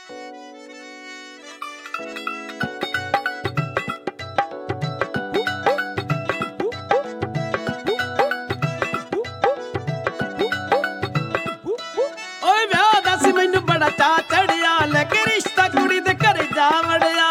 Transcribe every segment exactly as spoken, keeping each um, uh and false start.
चा चढ़िया लेके रिश्ता कुड़ी दे घर जा वड़िया।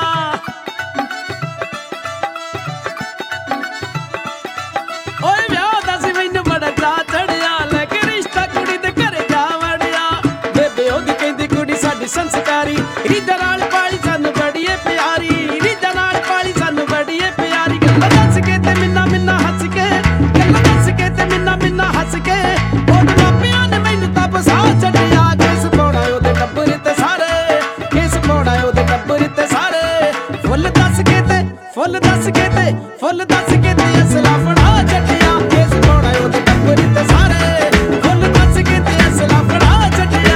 ओए व्याह दा सी मैनू बड़ा चा चढ़िया लेके रिश्ता कुड़ी दे घर जा वड़िया। बेबे ओदी कहंदी कुड़ी साडी संस्कारी रीझां नाल पाली सानू बड़ी ए प्यारी रीझां नाल पाली सानू बड़ी ए प्यारी। गल्लां दस के ते मिन्ना मिन्ना हस के गल्लां दस के ते मिन्ना मिन्ना हस के ओद मापियां ने मैनू तां फसा छड्डिया। फुल दस के ते फुल दस के ते असला फड़ा छड्डिया केस पाउणा ओदे टब्बर ते सारे। फुल दस के ते असला फड़ा छड्डिया।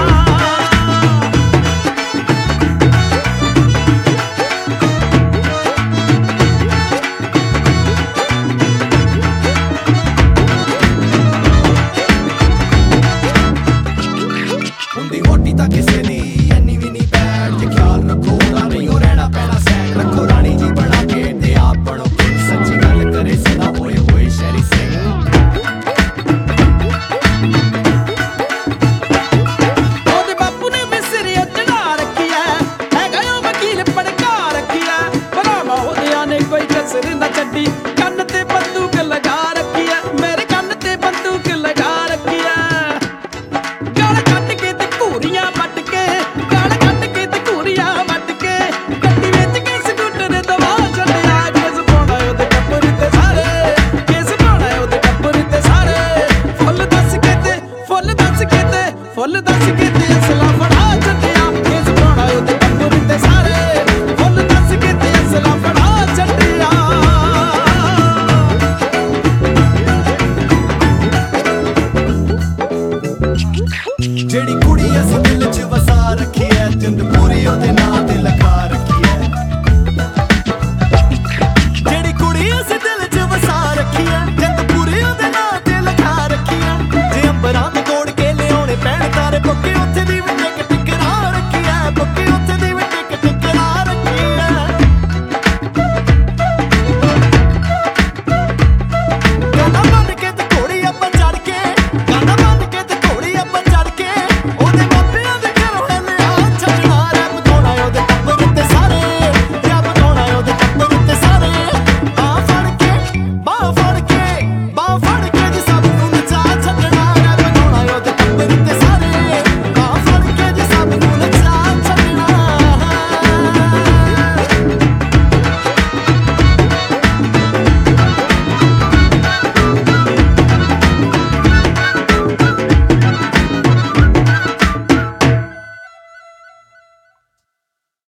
हुंदी मोटी तां किसे दी इन्नी भी नहीं बैठ जे ख्याल रखो ना नहीं हो रहना पैना सैट रखो रानी जी बना के ते आप बनो सच्ची गल करे सदा होए होए शहरी सिंह। ओदे बापू ने मिसरी चढ़ा रखी है है गयो वकील पड़का रखी है। भरावा ओदिया ने कोई कसर ना छड्डी कन्न ते बंदूक लगा रखी है मेरे कन्न ते बंदूक लगा रखी है। गाल कट के ते घूरियां वट के गाल कट के ते घूरियां वट के गड्डी विच के स्कूटर दवा छड्डिया। केस पाउणा ओदे टब्बर ते सारे केस पाउणा ओदे टब्बर ते सारे। फुल दस के ते फुल दस के ते फुल दस के ते असला फड़ा छड्डिया केस पाउणा ओदे टब्बर ते सारे। फुल दस के ते असला फड़ा छड्डिया। जेड़ी कुड़ी अस दिल च वसा रखी है जिंद